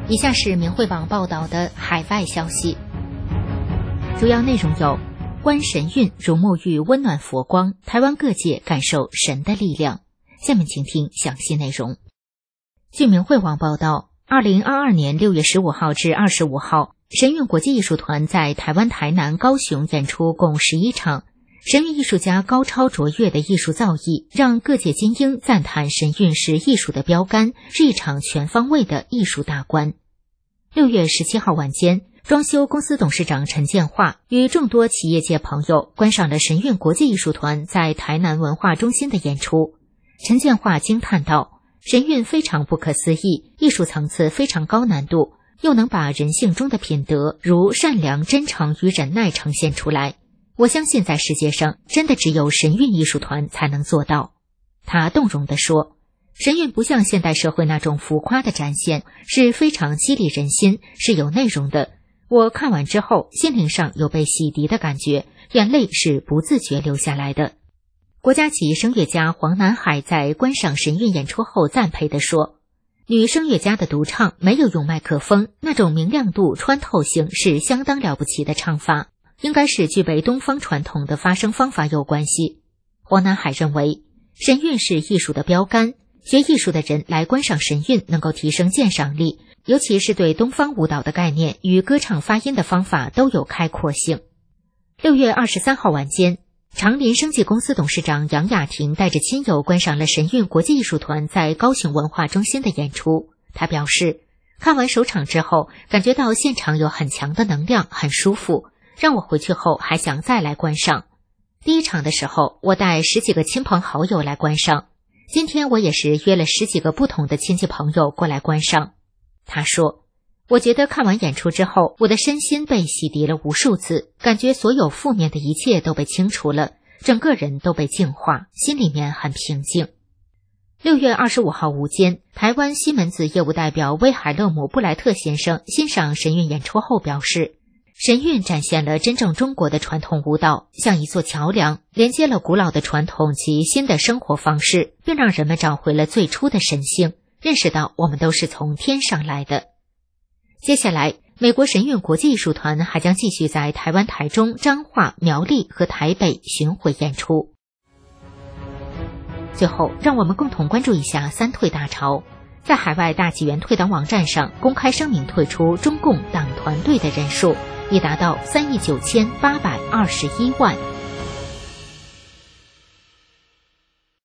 以下是明慧网报道的海外消息，主要内容有：观神韵如沐浴温暖佛光，台湾各界感受神的力量。下面请听详细内容。据明慧网报道，2022年6月15号至25号，神韵国际艺术团在台湾台南、高雄演出共11场。神韵艺术家高超卓越的艺术造诣，让各界精英赞叹神韵是艺术的标杆，是一场全方位的艺术大观。6月17号晚间，装修公司董事长陈建化与众多企业界朋友观赏了神韵国际艺术团在台南文化中心的演出。陈建化惊叹道：“神韵非常不可思议，艺术层次非常高难度，又能把人性中的品德如善良、真诚与忍耐呈现出来。我相信在世界上真的只有神韵艺术团才能做到。”他动容地说，神韵不像现代社会那种浮夸的展现，是非常激励人心，是有内容的。我看完之后，心灵上有被洗涤的感觉，眼泪是不自觉流下来的。国家级声乐家黄南海在观赏神韵演出后赞佩地说，女声乐家的独唱没有用麦克风，那种明亮度、穿透性是相当了不起的唱法，应该是具备东方传统的发声方法有关系。黄南海认为，神韵是艺术的标杆，学艺术的人来观赏神韵能够提升鉴赏力，尤其是对东方舞蹈的概念与歌唱发音的方法都有开阔性。6月23号晚间，长林生技公司董事长杨雅婷带着亲友观赏了神韵国际艺术团在高雄文化中心的演出。他表示，看完首场之后，感觉到现场有很强的能量，很舒服，让我回去后还想再来观赏。第一场的时候，我带10几个亲朋好友来观赏，今天我也是约了10几个不同的亲戚朋友过来观赏。他说，我觉得看完演出之后，我的身心被洗涤了无数次，感觉所有负面的一切都被清除了，整个人都被净化，心里面很平静。6月25号午间，台湾西门子业务代表威海勒姆布莱特先生欣赏神韵演出后表示，神韵展现了真正中国的传统舞蹈，像一座桥梁，连接了古老的传统及新的生活方式，并让人们找回了最初的神性，认识到我们都是从天上来的。接下来，美国神韵国际艺术团还将继续在台湾台中、彰化、苗栗和台北巡回演出。最后，让我们共同关注一下三退大潮。在海外大纪元退党网站上公开声明退出中共党团队的人数已达到3亿9821万。